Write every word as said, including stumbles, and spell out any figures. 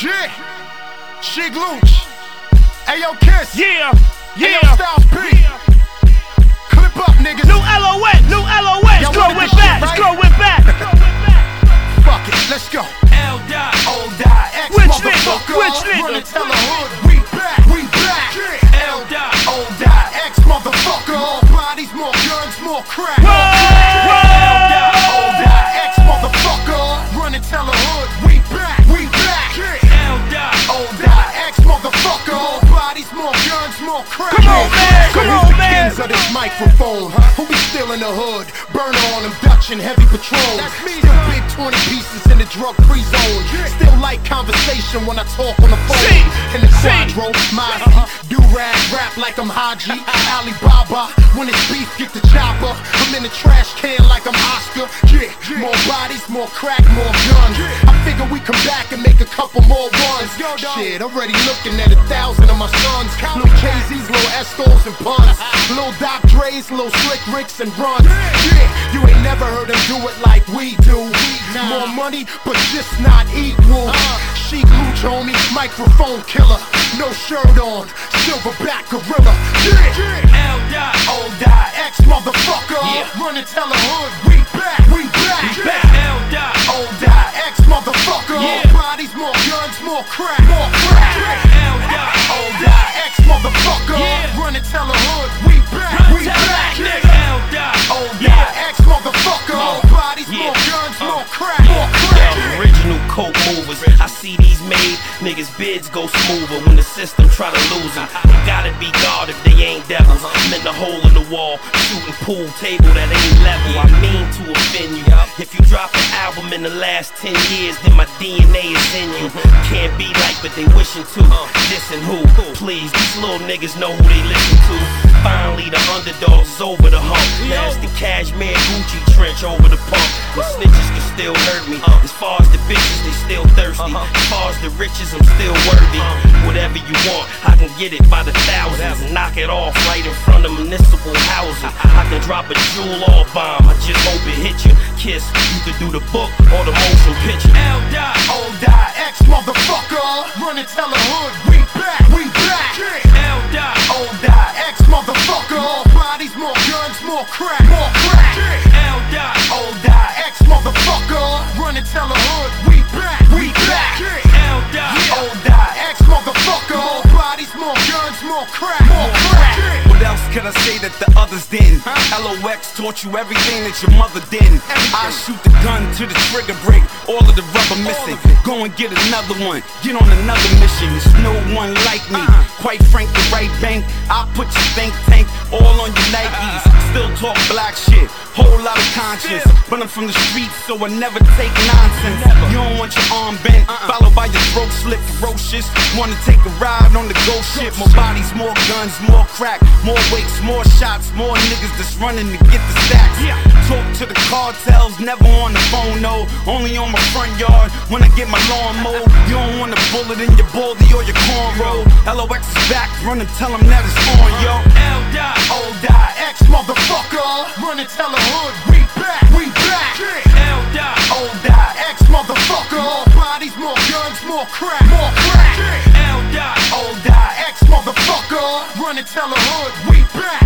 Yeah, Shig Looch. Ayo Kiss. Yeah, yeah. Ayo Styles P. Yeah. Clip up, niggas. New L O X, new L O X. Y'all Girl wanted went this back, shit, this right? girl went back. Fuck it, let's go. L dot, O dot, X Rich motherfucker. nigga, rich nigga. Run and tell the hood, we back, we back. L dot, O dot, X motherfucker. More bodies, more guns, more crack. Whoa, L dot, O dot, X motherfucker. Run and tell the hood, we back, we back. L dot, O dot, X motherfucker. More bodies, more guns, more crack. Come on, man, So come who's on, the man. kings of this microphone? Who be still in the hood? Burner on them, Dutch and heavy patrol. That's me. Still big twenty pieces in the drug-free zone. Still like conversation when I talk on the phone. Sing, In the sing. quadro, Mozzie, do-rag, rap like I'm Haji, Alibaba. When it's beef, get the chopper. I'm in the trash can like I'm Oscar. Yeah, more bodies, more crack, more guns. I figure we come back and make a couple more runs. Shit, already looking at a thousand of my sons. Lil Jay-Z's, Lil Escos and puns. Lil Doc Dre's, Lil Slick Ricks and runs. Yeah, you ain't never heard them do it like we do. More money, but just not equal. Shig Looch, homie, microphone killer. No shirt on, silverback gorilla. Yeah, L dot, O dot, X motherfucker. Yeah. Run and tell the hood, we back, we back. back. L dot, O dot, X motherfucker. Yeah. More bodies, more guns, more crack, more crack. L dot, O dot, X motherfucker. Yeah. Run and tell the hood, we back, we tell back. that nigga. L dot, O dot, yeah. X motherfucker. More bodies, Yeah. more guns, Uh. more crack, more crack. Yo, original coke movers. I see these made niggas' bids go smoother when the system try to lose them. They gotta be God if they ain't devils. I'm in the hole in the wall, shooting pool table that ain't level. I mean to offend you. If you drop an album in the last ten years, then my D N A is in you. Can't be like, but they wishing to. Listen who? Please, these little niggas know who they listen to. Finally, the underdogs is over the hump. Nasty cashmere Gucci trench over the pump. The snitches can still hurt me. As far as the bitches, they still thirsty. As far as the riches, I'm still worthy. Whatever you want, I can get it by the thousands. And knock it off right in front of municipal housing. I can drop a jewel or bomb. I just hope it hit you. Kiss, you could do the book or the motion picture. L dot, O dot, X motherfucker. Run and tell the hood, we back, we back. L dot, O dot, X motherfucker. More bodies, more guns, more crack, more crack. L dot, O dot, X motherfucker. Run and tell the hood, we back, we back. L dot, O dot, X motherfucker. More bodies, more guns, more crack, more crack. What else could I say that the others didn't? L O X taught you everything that your mother didn't. I shoot the gun to the trigger break, all of the rubber missing. Go and get another one, get on another mission. There's no one like me. Quite frank, the right bank. I put your think tank all on your Nikes. Still talk black shit, whole lot of conscience. But I'm from the streets, so I never take nonsense. You don't want your arm bent, followed by your throat slit ferocious. Wanna take a ride on the ghost shit. More bodies, more guns, more crack, more weights, more shots, more niggas that's running to get the stacks. Talk to the cartels, never on the phone, no. Only on my front yard when I get my lawn mowed. You don't want a bullet in your baldy or your cornrow. L O X is back, run and tell them that it's on, yo. L dot, O dot, X motherfucker. Run and tell the hood, we back, we back. L dot, O dot, X motherfucker. More bodies, more guns, more crack, more crack. L dot, O dot, X motherfucker. Run and tell the hood, we back.